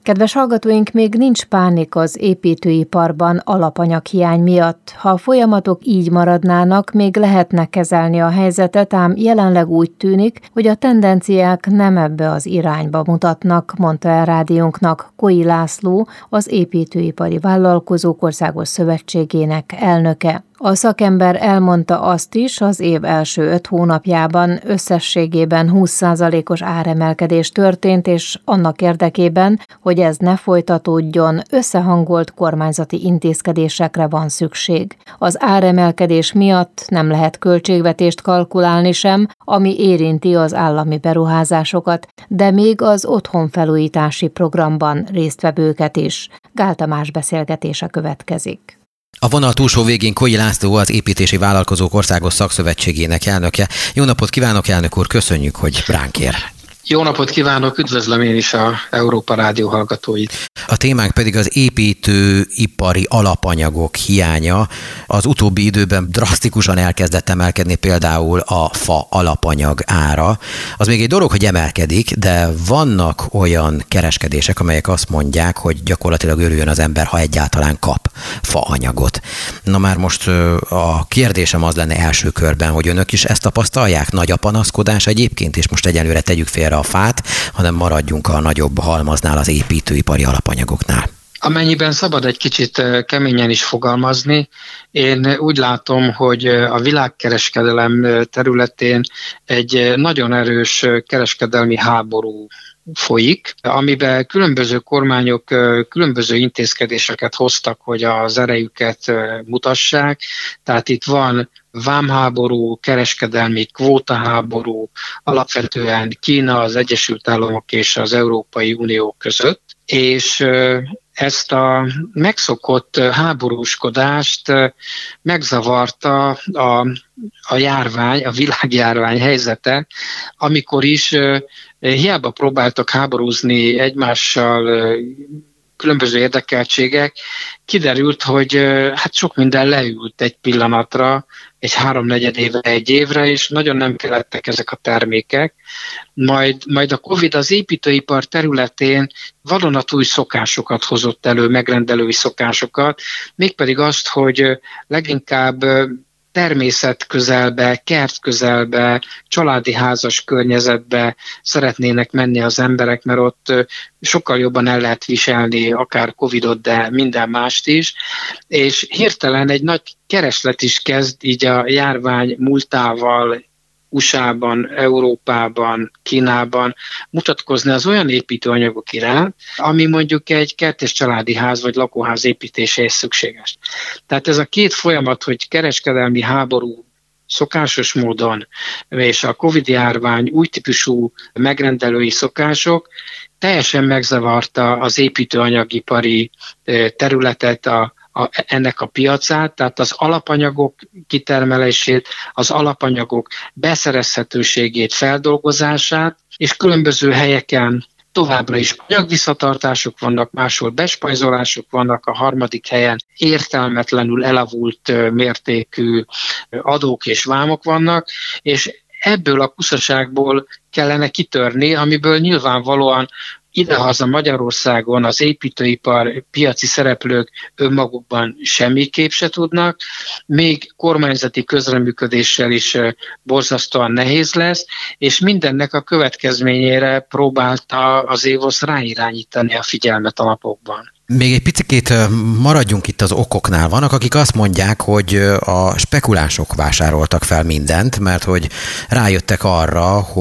Kedves hallgatóink, még nincs pánik az építőiparban alapanyaghiány miatt. Ha a folyamatok így maradnának, még lehetne kezelni a helyzetet, ám jelenleg úgy tűnik, hogy a tendenciák nem ebbe az irányba mutatnak, mondta el rádiónknak Koi László, az Építőipari Vállalkozók Országos Szövetségének elnöke. A szakember elmondta azt is, az év első 5 hónapjában összességében 20%-os áremelkedés történt, és annak érdekében, hogy ez ne folytatódjon, összehangolt kormányzati intézkedésekre van szükség. Az áremelkedés miatt nem lehet költségvetést kalkulálni sem, ami érinti az állami beruházásokat, de még az otthonfelújítási programban résztvevőket is. Gál Tamás beszélgetése következik. A vonal túlsó végén Koi László, az Építési Vállalkozók Országos Szakszövetségének elnöke. Jó napot kívánok, elnök úr, köszönjük, hogy ránk ér. Jó napot kívánok, üdvözlöm én is a Európa Rádió hallgatóit. A témánk pedig az építőipari alapanyagok hiánya. Az utóbbi időben drasztikusan elkezdett emelkedni például a fa alapanyag ára. Az még egy dolog, hogy emelkedik, de vannak olyan kereskedések, amelyek azt mondják, hogy gyakorlatilag örüljön az ember, ha egyáltalán kap faanyagot. Na már most a kérdésem az lenne első körben, hogy önök is ezt tapasztalják? Nagy a panaszkodás egyébként, és most egyelőre tegyük félre a fát, hanem maradjunk a nagyobb halmaznál, az építőipari alapanyagoknál. Amennyiben szabad egy kicsit keményen is fogalmazni, én úgy látom, hogy a világkereskedelem területén egy nagyon erős kereskedelmi háború folyik, amiben különböző kormányok különböző intézkedéseket hoztak, hogy az erejüket mutassák. Tehát itt van vámháború, kereskedelmi kvótaháború, alapvetően Kína, az Egyesült Államok és az Európai Unió között, és ezt a megszokott háborúskodást megzavarta a járvány, a világjárvány helyzete, amikor is hiába próbáltak háborúzni egymással különböző érdekeltségek, kiderült, hogy hát sok minden leült egy pillanatra, egy 3-4 évre, egy évre, és nagyon nem kellettek ezek a termékek. Majd a Covid az építőipar területén vadonatúj szokásokat hozott elő, megrendelői szokásokat, mégpedig azt, hogy leginkább természet közelbe, kert közelbe, családi házas környezetbe szeretnének menni az emberek, mert ott sokkal jobban el lehet viselni akár Covidot, de minden mást is, és hirtelen egy nagy kereslet is kezd így a járvány múltával USA-ban, Európában, Kínában mutatkozni az olyan építőanyagok iránt, ami mondjuk egy kertes családi ház vagy lakóház építéséhez szükséges. Tehát ez a két folyamat, hogy kereskedelmi háború szokásos módon, és a Covid-járvány új típusú megrendelői szokások teljesen megzavarta az építőanyagipari területet, ennek a piacát, tehát az alapanyagok kitermelését, az alapanyagok beszerezhetőségét, feldolgozását, és különböző helyeken továbbra is anyagvisszatartások vannak, máshol bespajzolások vannak, a harmadik helyen értelmetlenül elavult mértékű adók és vámok vannak, és ebből a kuszaságból kellene kitörni, amiből nyilvánvalóan idehaza Magyarországon az építőipar piaci szereplők önmagukban semmiképp se tudnak, még kormányzati közreműködéssel is borzasztóan nehéz lesz, és mindennek a következményére próbálta az ÉVOSZ ráirányítani a figyelmet a napokban. Még egy picit maradjunk itt az okoknál. Vannak, akik azt mondják, hogy a spekulánsok vásároltak fel mindent, mert hogy rájöttek arra,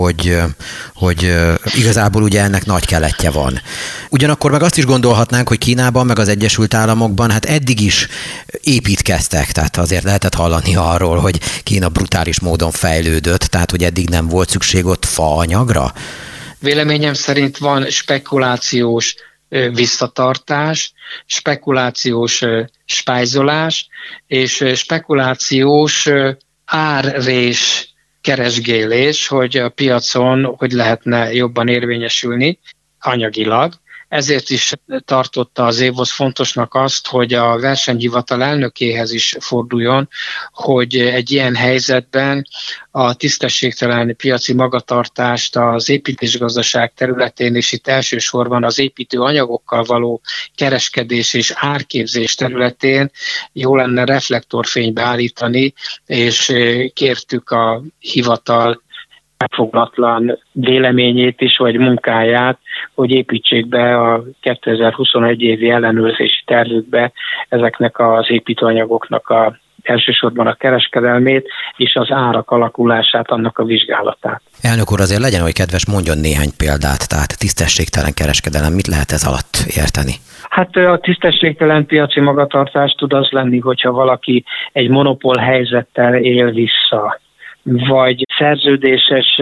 hogy igazából ugye ennek nagy keletje van. Ugyanakkor meg azt is gondolhatnánk, hogy Kínában, meg az Egyesült Államokban hát eddig is építkeztek, tehát azért lehetett hallani arról, hogy Kína brutális módon fejlődött, tehát hogy eddig nem volt szükség ott faanyagra. Véleményem szerint van spekulációs visszatartás, spekulációs spájzolás és spekulációs árrés keresgélés, hogy a piacon hogy lehetne jobban érvényesülni anyagilag. Ezért is tartotta az ÉVOSZ fontosnak azt, hogy a versenyhivatal elnökéhez is forduljon, hogy egy ilyen helyzetben a tisztességtelen piaci magatartást az építésgazdaság területén, és itt elsősorban az építőanyagokkal való kereskedés és árképzés területén jó lenne reflektorfénybe állítani, és kértük a hivatal megfoglatlan véleményét is, vagy munkáját, hogy építsék be a 2021 évi ellenőrzési tervükbe ezeknek az építőanyagoknak elsősorban a kereskedelmét és az árak alakulását, annak a vizsgálatát. Elnök úr, azért legyen oly kedves, mondjon néhány példát, tehát tisztességtelen kereskedelem, mit lehet ez alatt érteni? Hát a tisztességtelen piaci magatartás tud az lenni, hogyha valaki egy monopól helyzettel él vissza, vagy szerződéses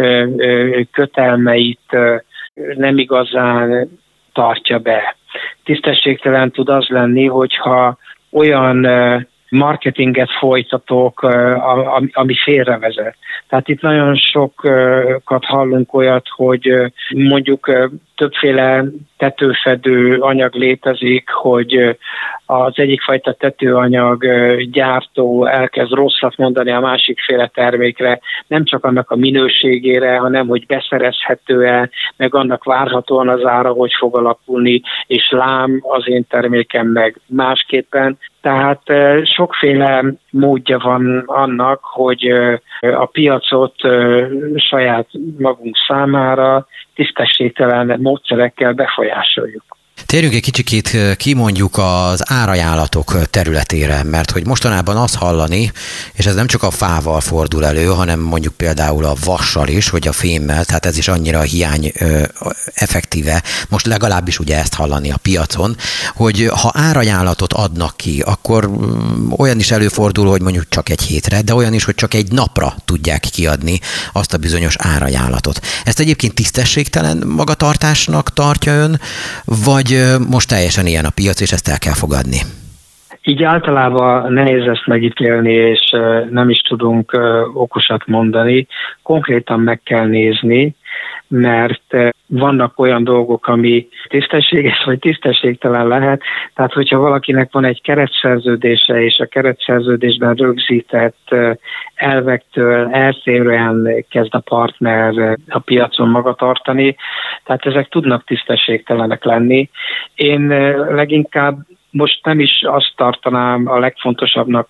kötelmeit nem igazán tartja be. Tisztességtelen tud az lenni, hogyha olyan marketinget folytatok, ami félrevezet. Tehát itt nagyon sokat hallunk olyat, hogy mondjuk többféle tetőfedő anyag létezik, hogy az egyik fajta tetőanyag gyártó elkezd rosszat mondani a másikféle termékre, nem csak annak a minőségére, hanem hogy beszerezhető-e, meg annak várhatóan az ára, hogy fog alakulni, és lám az én termékem meg másképpen. Tehát sokféle módja van annak, hogy a piacot saját magunk számára tisztességtelen módszerekkel befolyásoljuk. Térjünk egy kicsikét kimondjuk az árajánlatok területére, mert hogy mostanában azt hallani, és ez nem csak a fával fordul elő, hanem mondjuk például a vassal is, vagy a fémmel, tehát ez is annyira hiány effektíve, most legalábbis ugye ezt hallani a piacon, hogy ha árajánlatot adnak ki, akkor olyan is előfordul, hogy mondjuk csak egy hétre, de olyan is, hogy csak egy napra tudják kiadni azt a bizonyos árajánlatot. Ezt egyébként tisztességtelen magatartásnak tartja ön, vagy most teljesen ilyen a piac, és ezt el kell fogadni? Így általában nehéz ezt megítélni, és nem is tudunk okosat mondani. Konkrétan meg kell nézni, mert vannak olyan dolgok, ami tisztességes vagy tisztességtelen lehet. Tehát, hogyha valakinek van egy keretszerződése, és a keretszerződésben rögzített elvektől eltérően kezd a partner a piacon magatartani, tehát ezek tudnak tisztességtelenek lenni. Én leginkább most nem is azt tartanám a legfontosabbnak,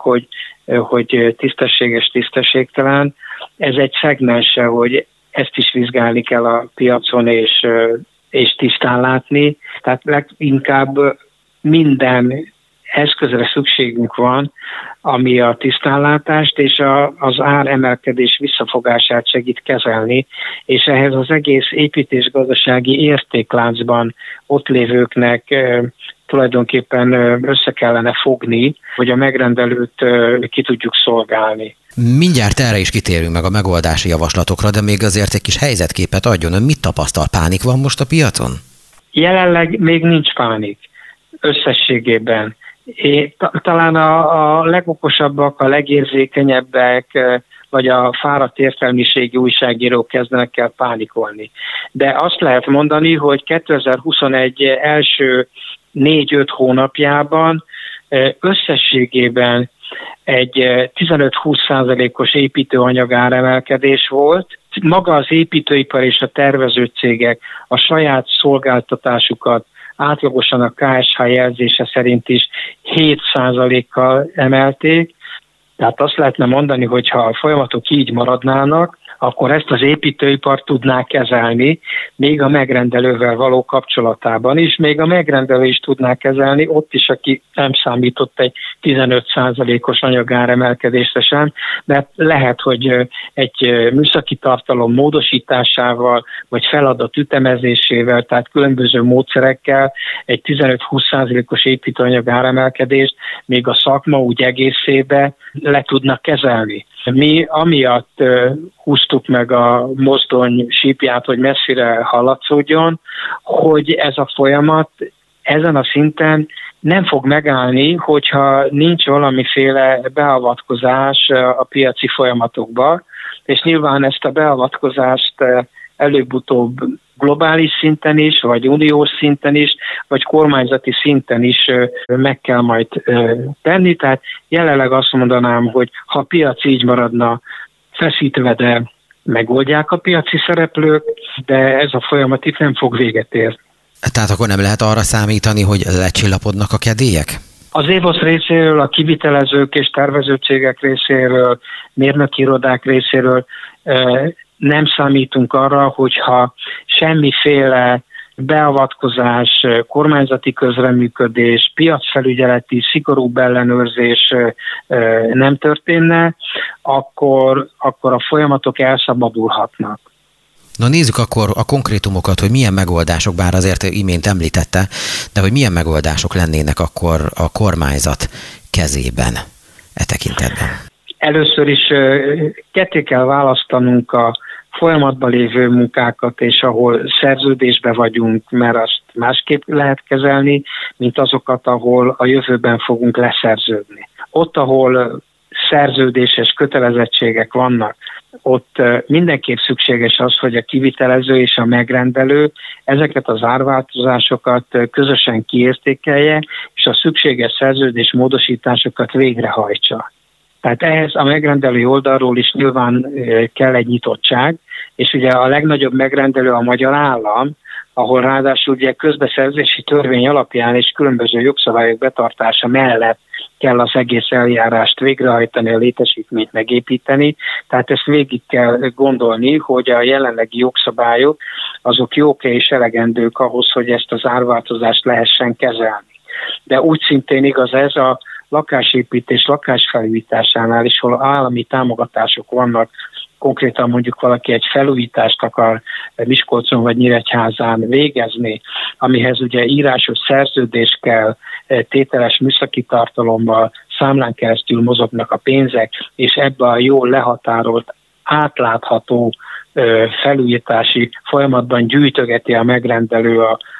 hogy tisztességes, tisztességtelen. Ez egy szegmense, hogy ezt is vizsgálni kell a piacon, és tisztán látni. Tehát leginkább minden eszközre szükségünk van, ami a tisztánlátást és az áremelkedés visszafogását segít kezelni, és ehhez az egész építésgazdasági értékláncban ott lévőknek tulajdonképpen össze kellene fogni, hogy a megrendelőt ki tudjuk szolgálni. Mindjárt erre is kitérünk meg a megoldási javaslatokra, de még azért egy kis helyzetképet adjon. Ön mit tapasztal? Pánik van most a piacon? Jelenleg még nincs pánik összességében. Talán a legokosabbak, a legérzékenyebbek, vagy a fáradt értelmiségi újságírók kezdenek el pánikolni. De azt lehet mondani, hogy 2021 első 4-5 hónapjában összességében egy 15-20%-os építőanyag áremelkedés volt. Maga az építőipar és a tervezőcégek a saját szolgáltatásukat átlagosan a KSH jelzése szerint is 7%-kal emelték. Tehát azt lehetne mondani, hogy ha a folyamatok így maradnának, akkor ezt az építőipar tudná kezelni, még a megrendelővel való kapcsolatában is, még a megrendelő is tudná kezelni, ott is, aki nem számított egy 15%-os anyagáremelkedésre sem, mert lehet, hogy egy műszaki tartalom módosításával, vagy feladat ütemezésével, tehát különböző módszerekkel egy 15-20%-os építőanyagáremelkedést még a szakma úgy egészébe le tudnak kezelni. Mi amiatt húztuk meg a mozdony sípját, hogy messzire hallatszódjon, hogy ez a folyamat ezen a szinten nem fog megállni, hogyha nincs valamiféle beavatkozás a piaci folyamatokba, és nyilván ezt a beavatkozást előbb-utóbb globális szinten is, vagy uniós szinten is, vagy kormányzati szinten is meg kell majd tenni. Tehát jelenleg azt mondanám, hogy ha a piac így maradna feszítve, de megoldják a piaci szereplők, de ez a folyamat itt nem fog véget érni. Tehát akkor nem lehet arra számítani, hogy lecsillapodnak a kedélyek? Az EVOSZ részéről, a kivitelezők és tervezőcégek részéről, mérnöki irodák részéről nem számítunk arra, hogyha semmiféle beavatkozás, kormányzati közreműködés, piacfelügyeleti, szigorúbb ellenőrzés nem történne, akkor a folyamatok elszabadulhatnak. Na nézzük akkor a konkrétumokat, hogy milyen megoldások, bár azért imént említette, de hogy milyen megoldások lennének akkor a kormányzat kezében e tekintetben. Először is ketté kell választanunk a folyamatban lévő munkákat, és ahol szerződésbe vagyunk, mert azt másképp lehet kezelni, mint azokat, ahol a jövőben fogunk leszerződni. Ott, ahol szerződéses kötelezettségek vannak, ott mindenképp szükséges az, hogy a kivitelező és a megrendelő ezeket az árváltozásokat közösen kiértékelje, és a szükséges szerződés módosításokat végrehajtsa. Tehát ehhez a megrendelő oldalról is nyilván kell egy nyitottság, és ugye a legnagyobb megrendelő a magyar állam, ahol ráadásul ugye közbeszerzési törvény alapján és különböző jogszabályok betartása mellett kell az egész eljárást végrehajtani, a létesítményt megépíteni. Tehát ezt végig kell gondolni, hogy a jelenlegi jogszabályok azok jók és elegendők ahhoz, hogy ezt az árváltozást lehessen kezelni. De úgy szintén igaz ez a lakásépítés, lakásfelújításánál is, hol állami támogatások vannak, konkrétan mondjuk valaki egy felújítást akar Miskolcon vagy Nyíregyházán végezni, amihez ugye írásos szerződés kell, tételes műszaki tartalommal, számlán keresztül mozognak a pénzek, és ebbe a jól lehatárolt, átlátható felújítási folyamatban gyűjtögeti a megrendelő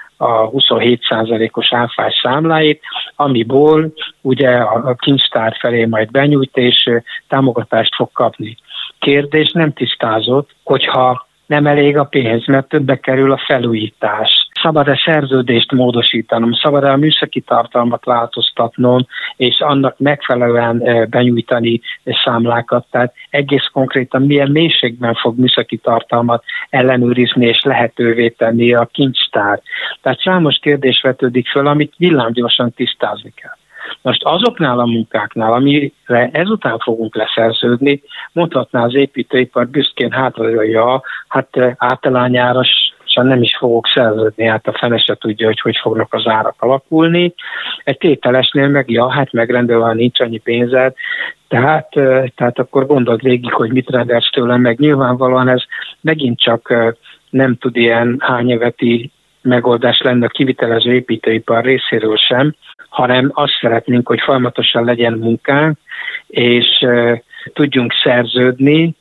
a 27%-os áfás számláit, amiből ugye a kincstár felé majd benyújt, és támogatást fog kapni. Kérdés nem tisztázott, hogyha nem elég a pénz, mert többe kerül a felújítás. Szabad-e szerződést módosítanom, szabad-e a műszaki tartalmat változtatnom, és annak megfelelően benyújtani számlákat. Tehát egész konkrétan milyen mélységben fog műszaki tartalmat ellenőrizni és lehetővé tenni a kincstár. Tehát számos kérdés vetődik föl, amit villámgyorsan tisztázni kell. Most azoknál a munkáknál, amire ezután fogunk leszerződni, mondhatná az építőipar büszkén hátrajöjjön, általányára nem is fogok szerződni, hát a fene se tudja, hogy fognak az árak alakulni. Egy tételesnél meg, megrendelően nincs annyi pénzed, tehát akkor gondold végig, hogy mit rendelsz tőlem, meg nyilvánvalóan ez megint csak nem tud ilyen hányeveti megoldás lenne a kivitelező építőipar részéről sem, hanem azt szeretnénk, hogy folyamatosan legyen munkánk, és tudjunk szerződni,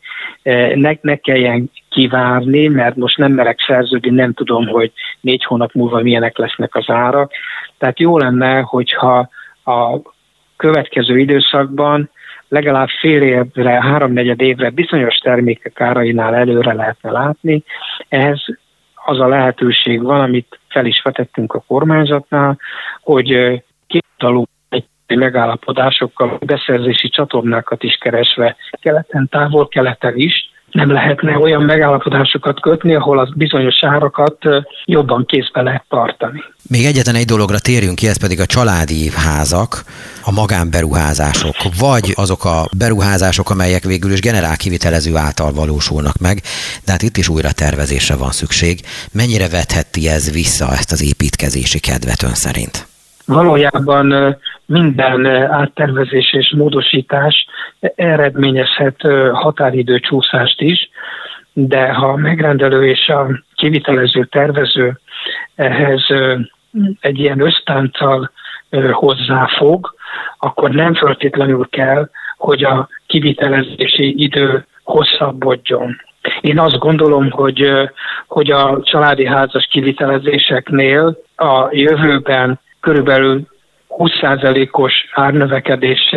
ne kelljen kivárni, mert most nem merek szerződni, nem tudom, hogy 4 hónap múlva milyenek lesznek az árak. Tehát jó lenne, hogyha a következő időszakban legalább fél évre, 3-4 évre bizonyos termékek árainál előre lehetne látni. Ehhez az a lehetőség van, amit fel is vetettünk a kormányzatnál, hogy kétoldalú megállapodásokkal, beszerzési csatornákat is keresve keleten, távol-keleten is, nem lehetne olyan megállapodásokat kötni, ahol az bizonyos árakat jobban kézbe lehet tartani. Még egyetlen egy dologra térjünk ki, ez pedig a családi házak, a magánberuházások, vagy azok a beruházások, amelyek végül is generálkivitelező által valósulnak meg, de hát itt is újra tervezésre van szükség. Mennyire vetheti ez vissza ezt az építkezési kedvet ön szerint? Valójában minden áttervezés és módosítás eredményezhet határidő csúszást is, de ha a megrendelő és a kivitelező tervező ehhez egy ilyen ösztánccal hozzáfog, akkor nem feltétlenül kell, hogy a kivitelezési idő hosszabbodjon. Én azt gondolom, hogy a családi házas kivitelezéseknél a jövőben körülbelül 20%-os árnövekedéssel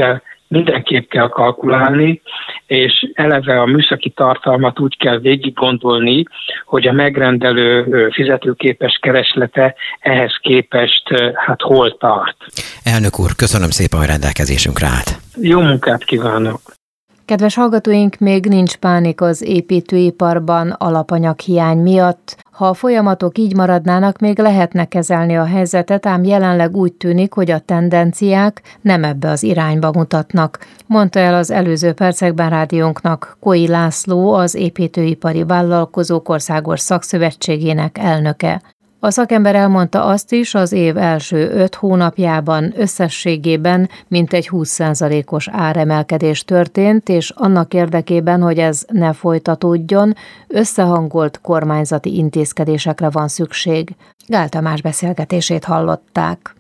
mindenképp kell kalkulálni, és eleve a műszaki tartalmat úgy kell végig gondolni, hogy a megrendelő fizetőképes kereslete ehhez képest hol tart. Elnök úr, köszönöm szépen, hogy rendelkezésünkre állt. Jó munkát kívánok! Kedves hallgatóink, még nincs pánik az építőiparban alapanyaghiány miatt. Ha a folyamatok így maradnának, még lehetne kezelni a helyzetet, ám jelenleg úgy tűnik, hogy a tendenciák nem ebbe az irányba mutatnak, mondta el az előző percekben rádiónknak Koi László, az Építőipari Vállalkozók Országos Szakszövetségének elnöke. A szakember elmondta azt is, az év első 5 hónapjában összességében mintegy 20%-os áremelkedés történt, és annak érdekében, hogy ez ne folytatódjon, összehangolt kormányzati intézkedésekre van szükség. Gál Tamás beszélgetését hallották.